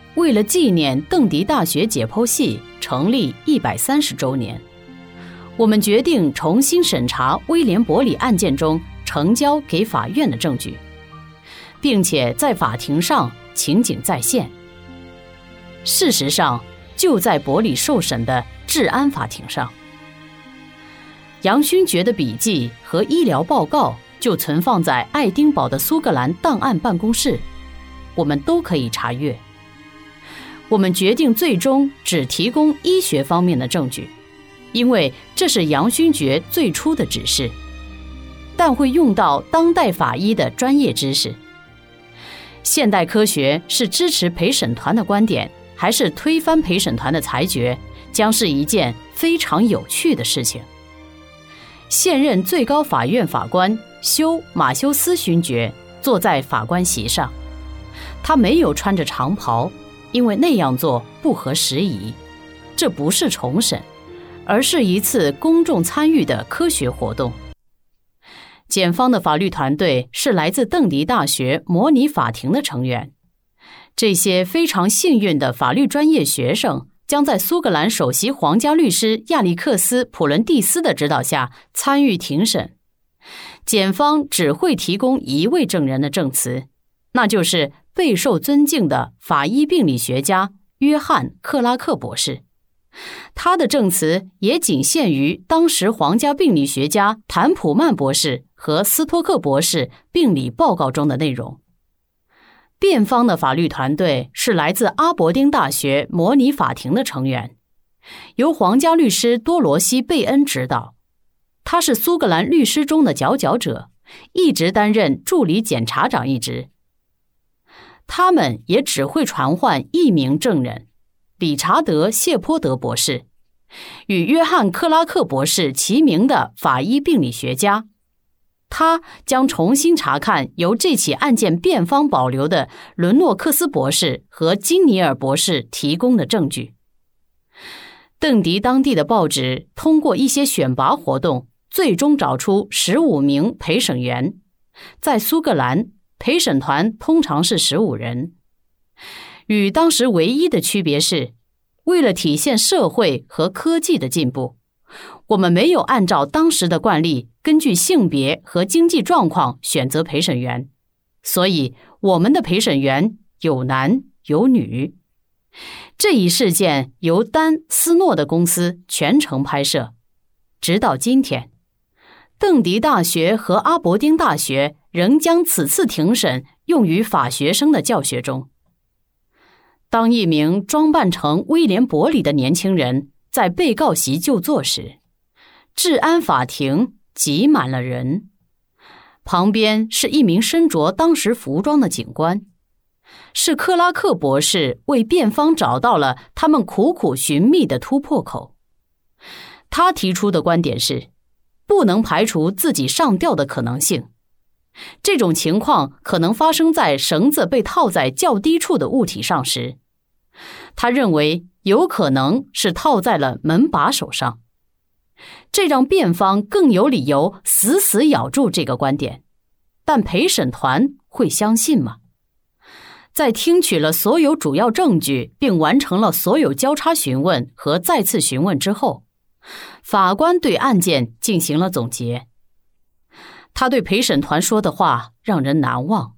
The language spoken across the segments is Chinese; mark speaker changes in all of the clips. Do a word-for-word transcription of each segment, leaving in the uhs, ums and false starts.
Speaker 1: 为了纪念邓迪大学解剖系成立一百三十周年，我们决定重新审查威廉伯里案件中呈交给法院的证据，并且在法庭上情景再现。事实上，就在伯里受审的治安法庭上，杨勋爵的笔记和医疗报告就存放在爱丁堡的苏格兰档案办公室，我们都可以查阅。我们决定最终只提供医学方面的证据，因为这是杨勋爵最初的指示，但会用到当代法医的专业知识。现代科学是支持陪审团的观点，还是推翻陪审团的裁决，将是一件非常有趣的事情。现任最高法院法官休马修斯勋爵坐在法官席上，他没有穿着长袍，因为那样做不合时宜。这不是重审，而是一次公众参与的科学活动。检方的法律团队是来自邓迪大学模拟法庭的成员。这些非常幸运的法律专业学生将在苏格兰首席皇家律师亚历克斯·普伦蒂斯的指导下参与庭审。检方只会提供一位证人的证词，那就是备受尊敬的法医病理学家约翰·克拉克博士。他的证词也仅限于当时皇家病理学家坦普曼博士和斯托克博士病理报告中的内容。辩方的法律团队是来自阿伯丁大学模拟法庭的成员，由皇家律师多罗西·贝恩指导。他是苏格兰律师中的佼佼者，一直担任助理检察长一职。他们也只会传唤一名证人，理查德·谢泼德博士，与约翰·克拉克博士齐名的法医病理学家。他将重新查看由这起案件辩方保留的伦诺克斯博士和金尼尔博士提供的证据。邓迪当地的报纸通过一些选拔活动，最终找出十五名陪审员。在苏格兰，陪审团通常是十五人。与当时唯一的区别是，为了体现社会和科技的进步，我们没有按照当时的惯例根据性别和经济状况选择陪审员，所以我们的陪审员有男有女。这一事件由丹斯诺的公司全程拍摄，直到今天，邓迪大学和阿伯丁大学仍将此次庭审用于法学生的教学中。当一名装扮成威廉·伯里的年轻人在被告席就坐时，治安法庭挤满了人。旁边是一名身着当时服装的警官，是克拉克博士为辩方找到了他们苦苦寻觅的突破口。他提出的观点是，不能排除自己上吊的可能性。这种情况可能发生在绳子被套在较低处的物体上时。他认为有可能是套在了门把手上。这让辩方更有理由死死咬住这个观点，但陪审团会相信吗？在听取了所有主要证据并完成了所有交叉询问和再次询问之后，法官对案件进行了总结。他对陪审团说的话让人难忘。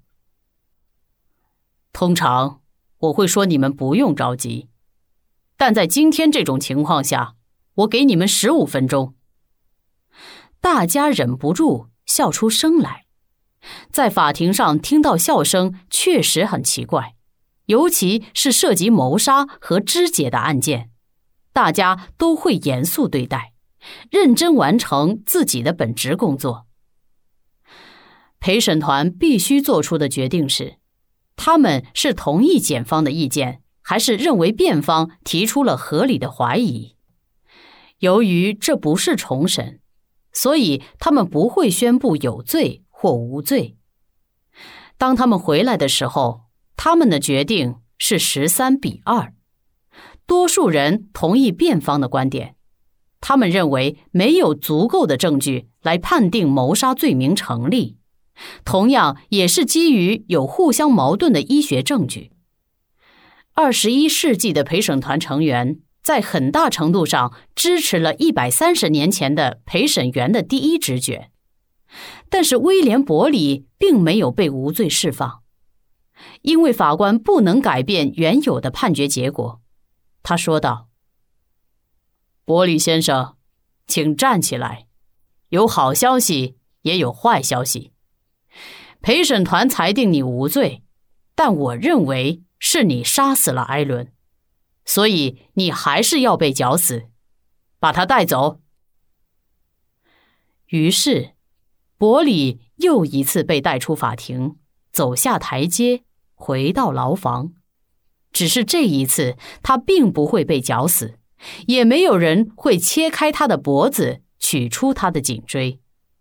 Speaker 1: 通常我会说你们不用着急，但在今天这种情况下，我给你们十五分钟。大家忍不住笑出声来。在法庭上听到笑声确实很奇怪，尤其是涉及谋杀和肢解的案件，大家都会严肃对待，认真完成自己的本职工作。陪审团必须做出的决定是，他们是同意检方的意见，还是认为辩方提出了合理的怀疑。由于这不是重审，所以他们不会宣布有罪或无罪。当他们回来的时候，他们的决定是十三比二。多数人同意辩方的观点，他们认为没有足够的证据来判定谋杀罪名成立，同样也是基于有互相矛盾的医学证据。 二十一世纪的陪审团成员在很大程度上支持了一百三十年前的陪审员的第一直觉，但是威廉·伯里并没有被无罪释放，因为法官不能改变原有的判决结果。他说道：伯里先生，请站起来，有好消息也有坏消息。陪审团裁定你无罪，但我认为是你杀死了埃伦，所以你还是要被绞死，把他带走。于是伯里又一次被带出法庭，走下台阶，回到牢房。只是这一次他并不会被绞死，也没有人会切开他的脖子，取出他的颈椎。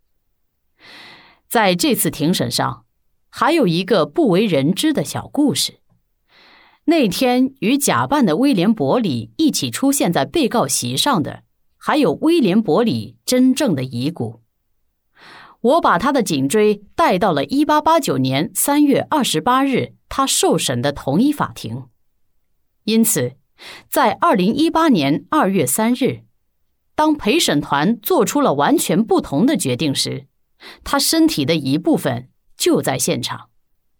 Speaker 1: 在这次庭审上，还有一个不为人知的小故事。那天与假扮的威廉·伯里一起出现在被告席上的，还有威廉·伯里真正的遗骨。我把他的颈椎带到了一八八九年三月二十八日他受审的同一法庭。因此，在二零一八年二月三日，当陪审团做出了完全不同的决定时，他身体的一部分就在现场。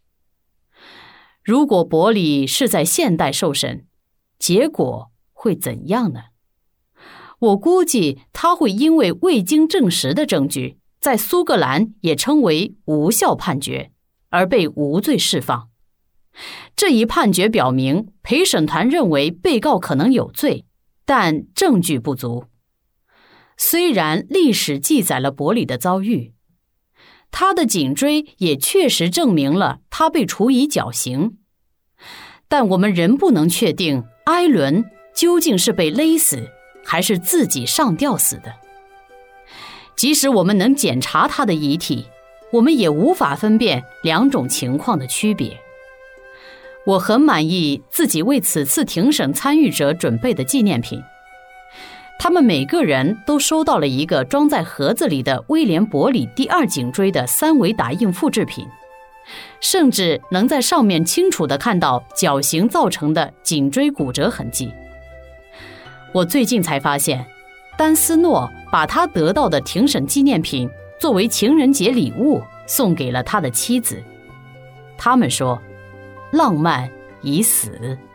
Speaker 1: 如果伯里是在现代受审，结果会怎样呢？我估计他会因为未经证实的证据，在苏格兰也称为无效判决，而被无罪释放。这一判决表明，陪审团认为被告可能有罪，但证据不足。虽然历史记载了伯里的遭遇，他的颈椎也确实证明了他被处以绞刑，但我们仍不能确定埃伦究竟是被勒死，还是自己上吊死的。即使我们能检查他的遗体，我们也无法分辨两种情况的区别。我很满意自己为此次庭审参与者准备的纪念品，他们每个人都收到了一个装在盒子里的威廉·伯里第二颈椎的三维打印复制品，甚至能在上面清楚地看到绞刑造成的颈椎骨折痕迹。我最近才发现，丹斯诺把他得到的庭审纪念品作为情人节礼物送给了他的妻子。他们说，浪漫已死。